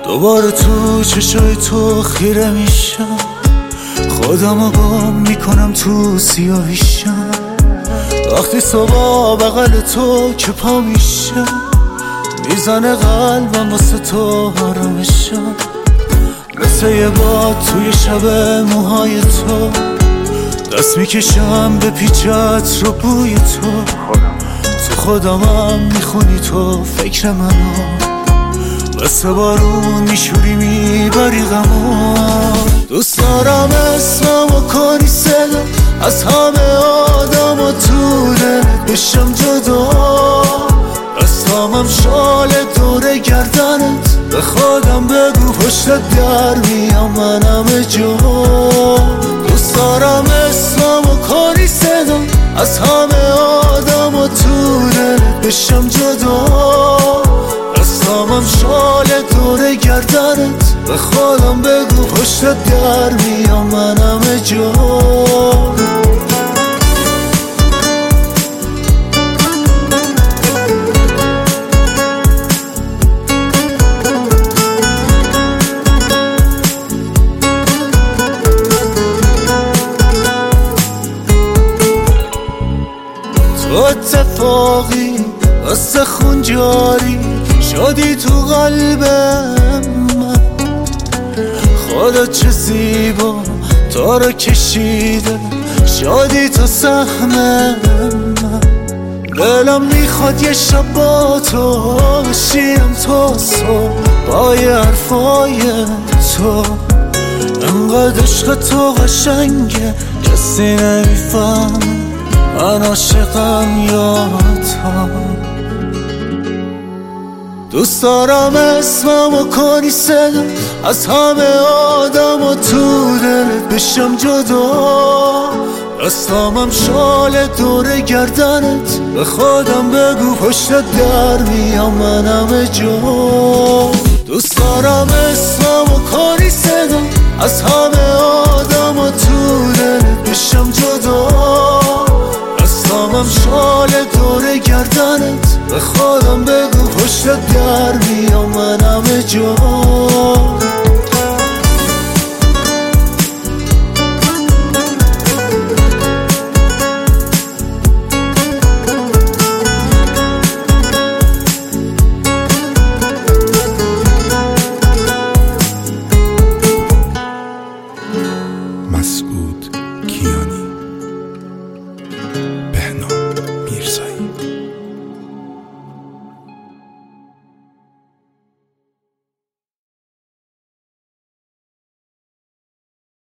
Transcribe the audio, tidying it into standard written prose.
دوباره تو چشای تو خیره میشم، خودمو گم میکنم تو سیاهیشم. وقتی صبح بغل تو که پا میشم، میزنه قلبم واسه تو آرامشم. مثل یه باد توی شب موهای تو، دست میکشم به پیچت رو بوی تو خودمم میخونی تو فکر منو، مثل بارون میشوری میبری غمو. دوست دارم اسممو کنی صدا از همه آدم و تو دلت بشم جدا. دستامم شال دور گردنت، به خودم بگو پشتت در میام من همه جا. دوست دارم اسممو کنی صدا از همه آدم و تو دلت بشم جدا. دستامم شال دور گردنت، به خودم بگو پشتت در میام من همه جا. تو اتفاقی واسه خون جاری شدی تو قلبم من، خودت چه زیبا تو رو کشیده شدی تو سهم من. دلم میخواد یه شب با تو بشیم تا صبح با یه حرفای تو. انقدر عشق تو قشنگه کسی نمیفهم من عاشقم یا تو. دوست دارم اسممو کنی صدا از همه آدم و تو دلت بشم جدا. دستامم شال دور گردنت، به خودم بگو پشتت در میام من همه جا. دوست دارم اسممو کنی صدا از همه آدم و تو دلت بشم جدا. دستامم شال دور گردنت، به خودم بگو پشتت در میام من همه جا.